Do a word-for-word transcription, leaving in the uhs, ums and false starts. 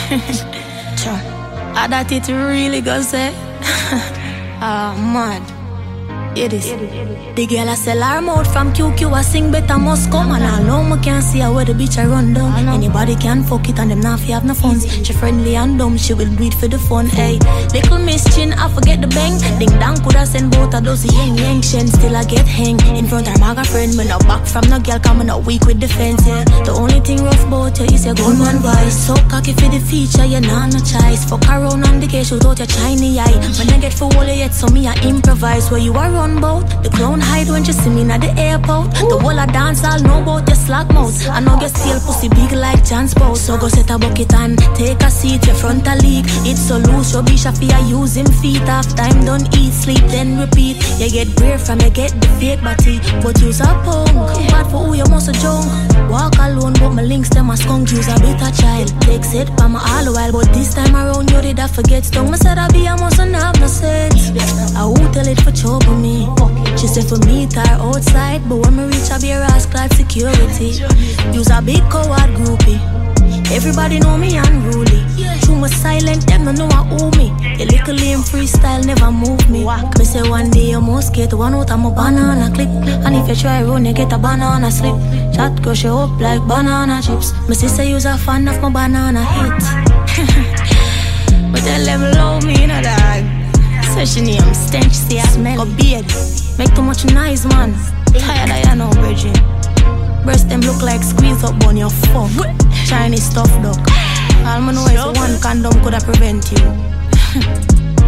Sure. I that it really goes say. Ah, mad. It is. The girl I sell her mouth from Q Q, I sing better must come. And I know me can't see her where the bitch I run down. Anybody can fuck it and them not fi have no funds. She friendly and dumb, she will do it for the fun. Hey, little Miss Chin, I forget the bang. Ding dang coulda send both of those yang yang shen. Still I get hang in front of my friend. Me no back from no girl, come me no weak with defense. Yeah, the only thing rough about you is your gunman voice. So cocky for the feature, you nah no choice. Fuck around on the case, shoot out your shiny eye. When I get for all you yet, so me I improvise. Where you are run bout, the clown hide when you see me at the airport. The whole I dance, I'll know about your slack mouth. I know get still pussy big like Jan's boat. So go set a bucket and take a seat, your front a leak. It's so loose, rubbish if you use him feet. Half time, don't eat, sleep, then repeat. You get brave from you get the fake body, but use a punk. Bad for who you must a junk. Walk alone, but my links them a skunk. Use a bitter child, take set by my all the while. But this time around, you did I forget stung. Me said I be, I mustn't have no sense. I will tell it for trouble me. She said for me, her outside, but when me reach, I be a rascal security. Use a big coward groupie. Everybody know me unruly. True, me silent, them no know I owe me. A little lame freestyle never move me. Me say one day you must get one out of my banana clip. And if you try run, you get a banana slip. Chat crush you up like banana chips. My sister use a fan of my banana hit. But tell them love me, you know dog. So she name stench, see I smell. Go beard, make too much noise, man. Tired of you now, virgin. Breast them look like squeeze up on your fuck. Chinese stuff, dog. All I know is one condom coulda prevent you.